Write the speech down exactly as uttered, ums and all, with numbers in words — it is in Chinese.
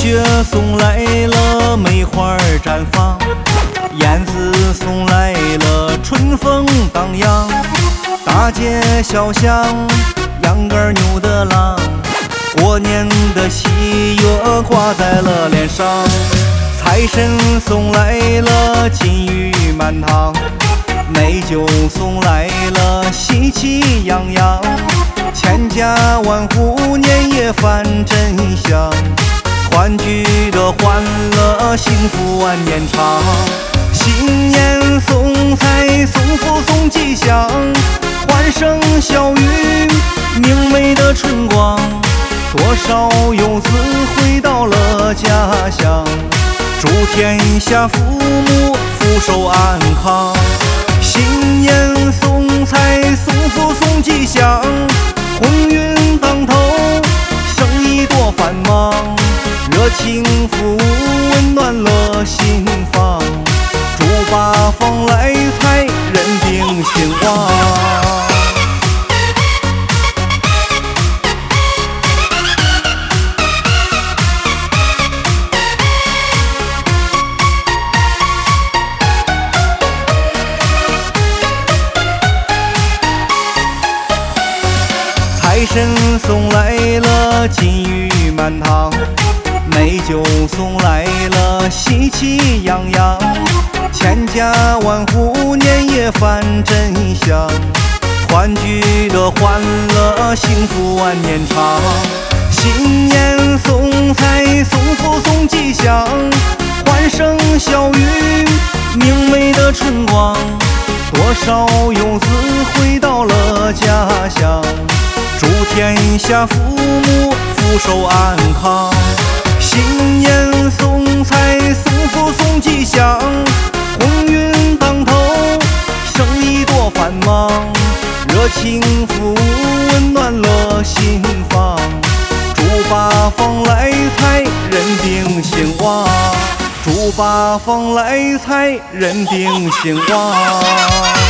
雪送来了梅花绽放，燕子送来了春风荡漾。大街小巷，秧歌扭的郎，过年的喜悦挂在了脸上。财神送来了金玉满堂，美酒送来了喜气洋洋。千家万户年夜饭真香，团聚的欢乐，幸福万年长。新年送财送福送吉祥，欢声笑语，明媚的春光。多少游子回到了家乡，祝天下父母福寿安康。新年送财送福送吉祥，鸿运当头，生意多繁忙，热情服务温暖了心房，祝八方来财，人丁兴旺。财神送来了金玉满堂，美酒送来了喜气洋洋。千家万户年夜饭真香，团聚的欢乐，幸福万年长。新年送财送福送吉祥，欢声笑语，明媚的春光。多少游子回到了家乡，祝天下父母福寿安康。新年送财送福送吉祥，鸿运当头，生意多繁忙，热情服务温暖了心房，祝八方来财，人丁兴旺。祝八方来财，人丁兴旺。